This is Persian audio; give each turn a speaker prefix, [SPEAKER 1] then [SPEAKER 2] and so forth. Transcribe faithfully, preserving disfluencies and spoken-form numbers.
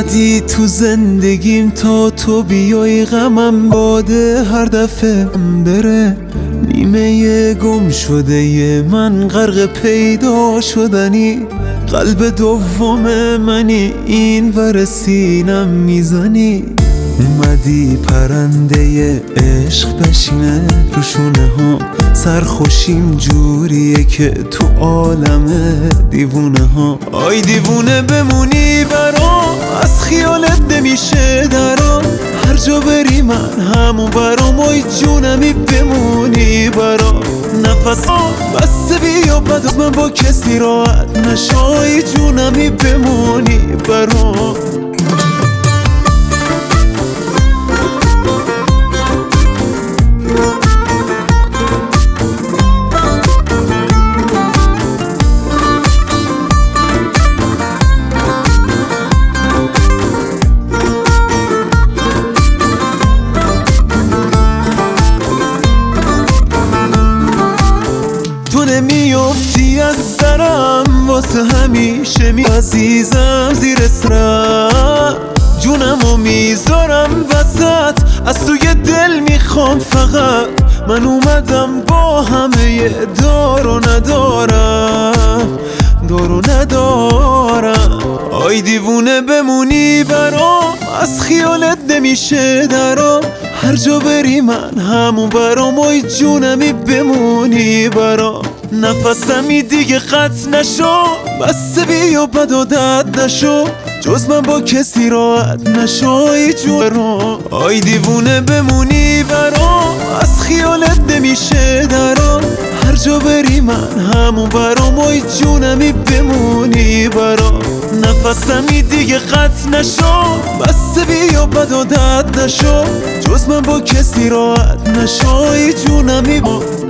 [SPEAKER 1] اومدی تو زندگیم تا تو بیای غمم باده هر دفعه بره نیمه گم شده ی من غرق پیدا شدنی قلب دوم منی این ور سینم میزنی اومدی پرنده عشق بشینه رو شونه ها سرخوشیم جوریه که تو عالم دیوونه ها آی دیوونه بمونی برام از خیالت نمیشه درام هر جا بری من همون برام آی جونمی بمونی برام نفس بسته بیا بعد از من با کسی راحت نشو آی جونمی بمونی برام تو نمیافتی از سرم واسه همیشه می عزیزم زیر سرم جونمو میذارم وسط از توی دل میخوام فقط من اومدم با همه دار و ندارم دار و ندارم آی دیوونه بمونی برام از خیالت نمیشه درام هر جا بری من همون برام آی جونمی بمونی برام نفسمی دیگه قطع نشو بسته بیا بد و دد نشو جز من با کسی راحت نشو آی جون آی دیوونه بمونی برام از خیالت نمیشه درام هر جا بری من همون برام آی جونمی بمونی برام نفسمی دیگه قطع نشو بسته بیا بد و دد نشو جز من با کسی راحت نشو آی جونمی با